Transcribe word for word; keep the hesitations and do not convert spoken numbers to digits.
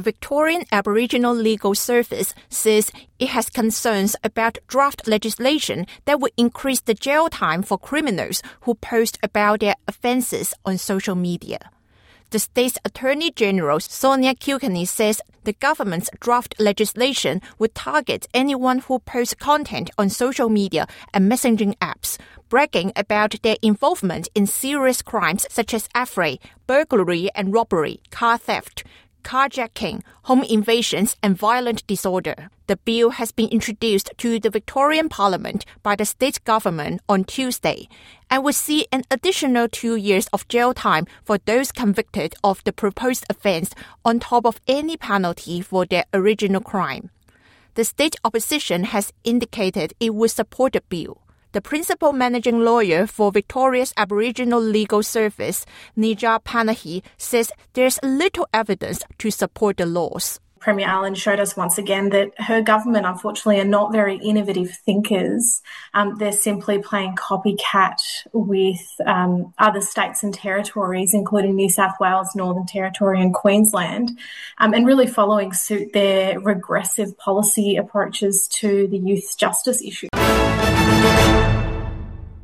Victorian Aboriginal Legal Service says it has concerns about draft legislation that would increase the jail time for criminals who post about their offences on social media. The state's Attorney General, Sonia Kilkenny, says the government's draft legislation would target anyone who posts content on social media and messaging apps, bragging about their involvement in serious crimes such as affray, burglary and robbery, car theft, carjacking, home invasions and violent disorder. The bill has been introduced to the Victorian Parliament by the state government on Tuesday and will see an additional two years of jail time for those convicted of the proposed offence on top of any penalty for their original crime. The state opposition has indicated it would support the bill. The principal managing lawyer for Victoria's Aboriginal Legal Service, Nija Panahi, says there's little evidence to support the laws. Premier Allen showed us once again that her government, unfortunately, are not very innovative thinkers. Um, they're simply playing copycat with um, other states and territories, including New South Wales, Northern Territory and Queensland, um, and really following suit their regressive policy approaches to the youth justice issue.